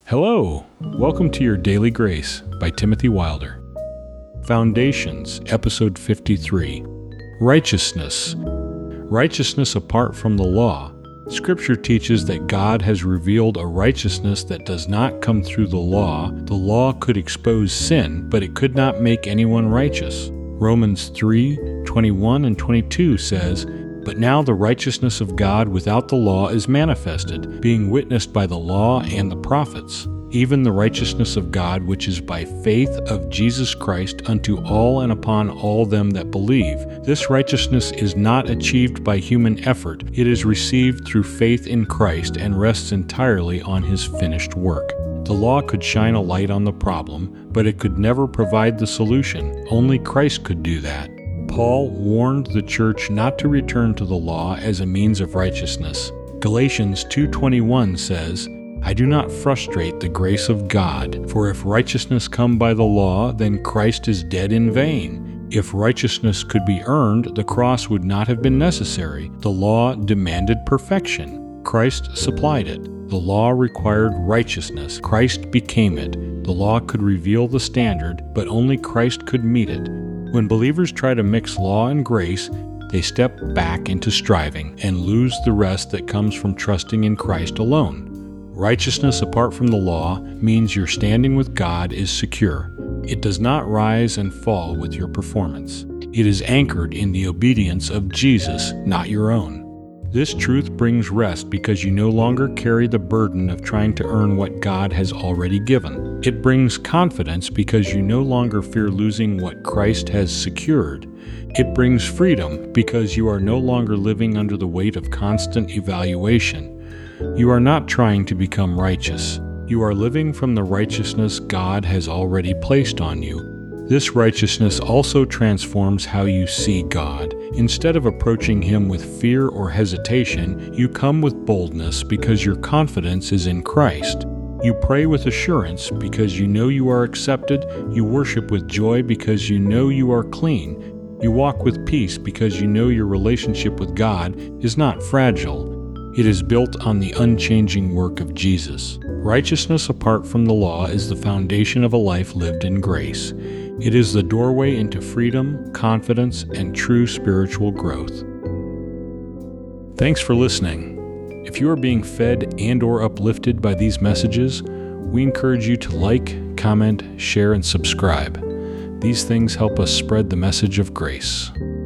Hello, welcome to Your Daily Grace by Timothy Wilder. Foundations, Episode 53. Righteousness. Righteousness apart from the law. Scripture teaches that God has revealed a righteousness that does not come through the law. The law could expose sin, but it could not make anyone righteous. Romans 3:21 and 22 says, "But now the righteousness of God without the law is manifested, being witnessed by the law and the prophets, even the righteousness of God which is by faith of Jesus Christ unto all and upon all them that believe. This righteousness is not achieved by human effort. It is received through faith in Christ and rests entirely on his finished work." The law could shine a light on the problem, but it could never provide the solution. Only Christ could do that. Paul warned the church not to return to the law as a means of righteousness. Galatians 2:21 says, "I do not frustrate the grace of God, for if righteousness come by the law, then Christ is dead in vain. If righteousness could be earned, the cross would not have been necessary. The law demanded perfection. Christ supplied it. The law required righteousness. Christ became it. The law could reveal the standard, but only Christ could meet it. When believers try to mix law and grace, they step back into striving and lose the rest that comes from trusting in Christ alone. Righteousness apart from the law means your standing with God is secure. It does not rise and fall with your performance. It is anchored in the obedience of Jesus, not your own. This truth brings rest because you no longer carry the burden of trying to earn what God has already given. It brings confidence because you no longer fear losing what Christ has secured. It brings freedom because you are no longer living under the weight of constant evaluation. You are not trying to become righteous. You are living from the righteousness God has already placed on you. This righteousness also transforms how you see God. Instead of approaching Him with fear or hesitation, you come with boldness because your confidence is in Christ. You pray with assurance because you know you are accepted. You worship with joy because you know you are clean. You walk with peace because you know your relationship with God is not fragile. It is built on the unchanging work of Jesus. Righteousness apart from the law is the foundation of a life lived in grace. It is the doorway into freedom, confidence, and true spiritual growth. Thanks for listening. If you are being fed and/or uplifted by these messages, we encourage you to like, comment, share, and subscribe. These things help us spread the message of grace.